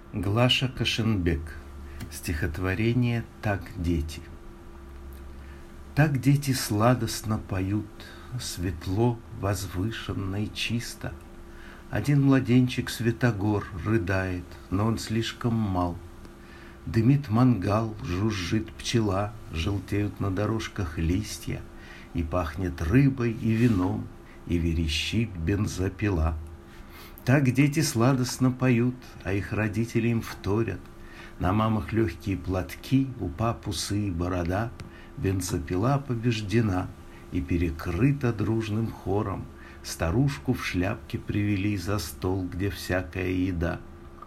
Глаша Кашенбек. Стихотворение «Так дети». Так дети сладостно поют, светло, возвышенно и чисто. Один младенчик Святогор рыдает, но он слишком мал. Дымит мангал, жужжит пчела, желтеют на дорожках листья, и пахнет рыбой и вином, и верещит бензопила. Так дети сладостно поют, а их родители им вторят. На мамах легкие платки, у пап усы и борода. Бензопила побеждена и перекрыта дружным хором. Старушку в шляпке привели за стол, где всякая еда.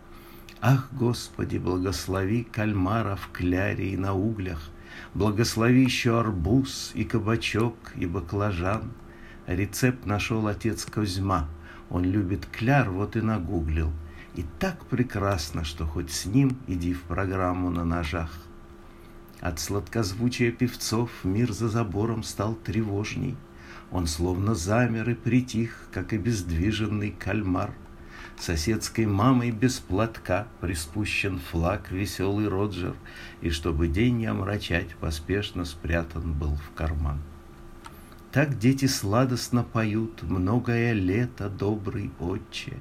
Ах, Господи, благослови кальмара в кляре и на углях, благослови еще арбуз и кабачок и баклажан. Рецепт нашел отец Козьма. Он любит кляр, вот и нагуглил. И так прекрасно, что хоть с ним иди в программу на ножах. От сладкозвучия певцов мир за забором стал тревожней. Он словно замер и притих, как обездвиженный кальмар. Соседской мамой без платка приспущен флаг веселый Роджер, и чтобы день не омрачать, поспешно спрятан был в карман. Так дети сладостно поют: многое лето, добрый отче,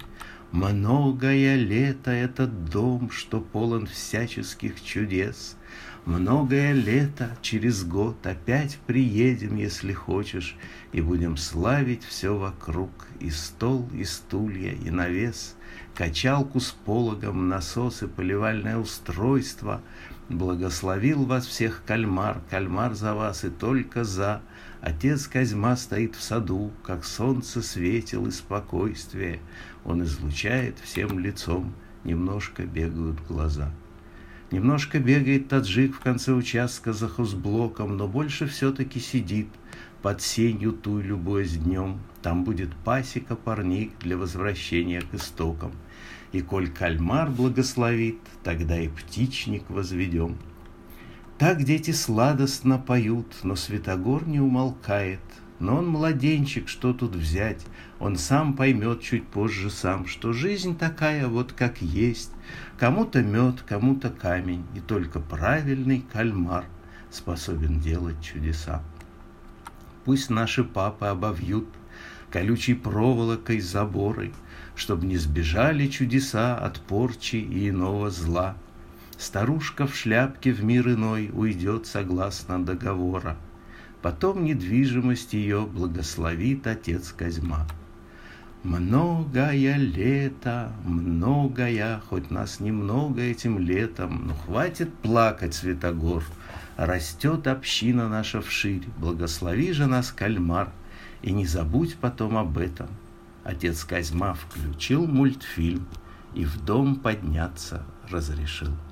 многое лето этот дом, что полон всяческих чудес. Многое лето, через год опять приедем, если хочешь, и будем славить все вокруг, и стол, и стулья, и навес, качалку с пологом, насос и поливальное устройство. Благословил вас всех кальмар, кальмар за вас и только за. Отец Козьма стоит в саду, как солнце светил и спокойствие. Он излучает всем лицом, немножко бегают глаза. Немножко бегает таджик в конце участка за хозблоком, но больше все-таки сидит под сенью ту, любуясь днем. Там будет пасека парник для возвращения к истокам. И коль кальмар благословит, тогда и птичник возведем. Так дети сладостно поют, но Святогор не умолкает. Но он младенчик, что тут взять? Он сам поймет чуть позже сам, что жизнь такая вот как есть. Кому-то мед, кому-то камень, и только правильный кальмар способен делать чудеса. Пусть наши папы обовьют колючей проволокой заборы, чтоб не сбежали чудеса от порчи и иного зла. Старушка в шляпке в мир иной уйдет согласно договора. Потом недвижимость ее благословит отец Козьма. Многое лето, многое, хоть нас немного этим летом, но хватит плакать, Святогор. Растет община наша вширь, благослови же нас, кальмар, и не забудь потом об этом. Отец Козьма включил мультфильм и в дом подняться разрешил.